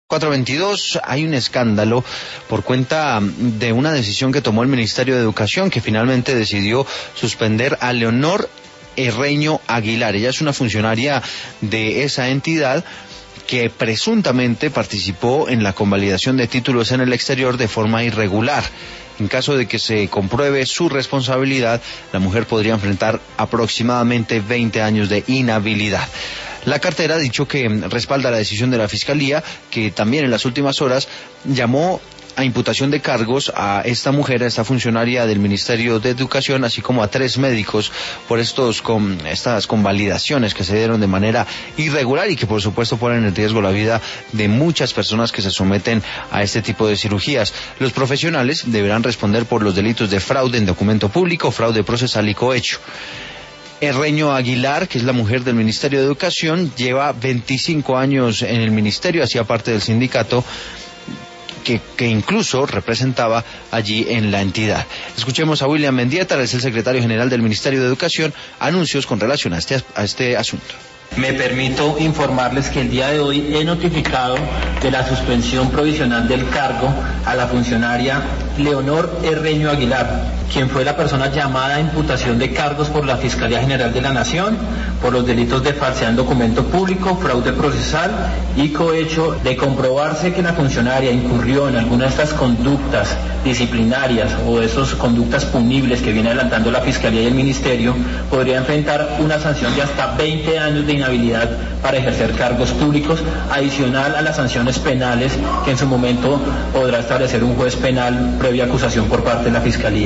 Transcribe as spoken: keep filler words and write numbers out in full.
cuatro veintidós, hay un escándalo por cuenta de una decisión que tomó el Ministerio de Educación, que finalmente decidió suspender a Leonor Herreño Aguilar. Ella es una funcionaria de esa entidad que presuntamente participó en la convalidación de títulos en el exterior de forma irregular. En caso de que se compruebe su responsabilidad, la mujer podría enfrentar aproximadamente veinte años de inhabilidad. La cartera ha dicho que respalda la decisión de la Fiscalía, que también en las últimas horas llamó a imputación de cargos a esta mujer, a esta funcionaria del Ministerio de Educación, así como a tres médicos por estos con estas convalidaciones que se dieron de manera irregular y que por supuesto ponen en riesgo la vida de muchas personas que se someten a este tipo de cirugías. Los profesionales deberán responder por los delitos de fraude en documento público, fraude procesal y cohecho. Herreño Aguilar, que es la mujer del Ministerio de Educación, lleva veinticinco años en el ministerio, hacía parte del sindicato que, que incluso representaba allí en la entidad. Escuchemos a William Mendieta, es el secretario general del Ministerio de Educación, anuncios con relación a este, a este asunto. Me permito informarles que el día de hoy he notificado de la suspensión provisional del cargo a la funcionaria Leonor Herreño Aguilar, quien fue la persona llamada a imputación de cargos por la Fiscalía General de la Nación por los delitos de falsedad en documento público, fraude procesal y cohecho. De comprobarse que la funcionaria incurrió en alguna de estas conductas disciplinarias o de esas conductas punibles que viene adelantando la Fiscalía y el Ministerio, podría enfrentar una sanción de hasta veinte años de inhabilidad para ejercer cargos públicos, adicional a las sanciones penales que en su momento podrá establecer un juez penal previa acusación por parte de la Fiscalía.